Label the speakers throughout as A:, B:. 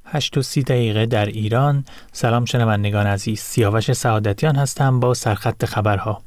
A: 8:30 در ایران. سلام شنوندگان عزیز، سیاوش سعادتیان هستم با سرخط خبرها.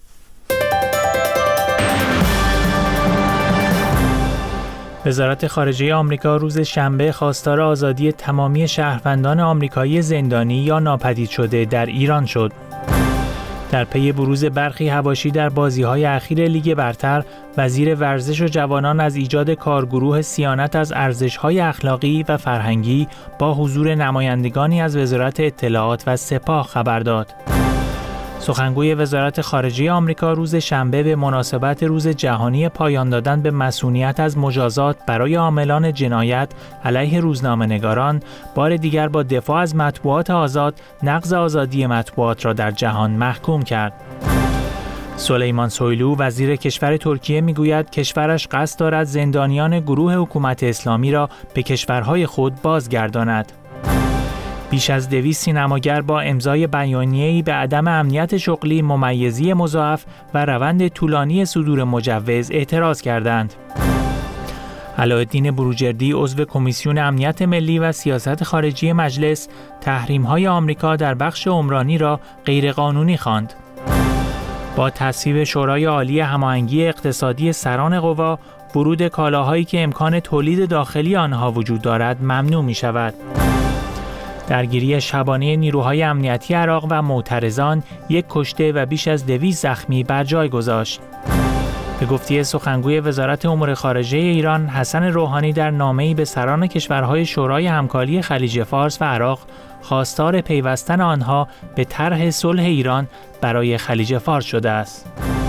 A: وزارت خارجه آمریکا روز شنبه خواستار آزادی تمامی شهروندان آمریکایی زندانی یا ناپدید شده در ایران شد. در پی بروز برخی حواشی در بازی‌های اخیر لیگ برتر، وزیر ورزش و جوانان از ایجاد کارگروه صیانت از ارزش‌های اخلاقی و فرهنگی با حضور نمایندگانی از وزارت اطلاعات و سپاه خبر داد. سخنگوی وزارت خارجه آمریکا روز شنبه به مناسبت روز جهانی پایان دادن به مسئولیت از مجازات برای عاملان جنایت علیه روزنامه‌نگاران بار دیگر با دفاع از مطبوعات آزاد نقض آزادی مطبوعات را در جهان محکوم کرد. سلیمان سویلو وزیر کشور ترکیه میگوید کشورش قصد دارد زندانیان گروه حکومت اسلامی را به کشورهای خود بازگرداند. بیش از 200 سینماگر با امضای بیانیه‌ای به عدم امنیت شغلی، ممیزی مضاعف و روند طولانی صدور مجوز اعتراض کردند. علاءالدین بروجردی عضو کمیسیون امنیت ملی و سیاست خارجی مجلس تحریم‌های آمریکا در بخش عمرانی را غیرقانونی خواند. با تصویب شورای عالی هماهنگی اقتصادی سران قوا، ورود کالاهایی که امکان تولید داخلی آنها وجود دارد ممنوع می‌شود. درگیری شبانه نیروهای امنیتی عراق و معترضان 1 کشته و بیش از 200 زخمی بر جای گذاشت. به گفته سخنگوی وزارت امور خارجه ایران حسن روحانی در نامه‌ای به سران کشورهای شورای همکاری خلیج فارس و عراق خواستار پیوستن آنها به طرح صلح ایران برای خلیج فارس شده است.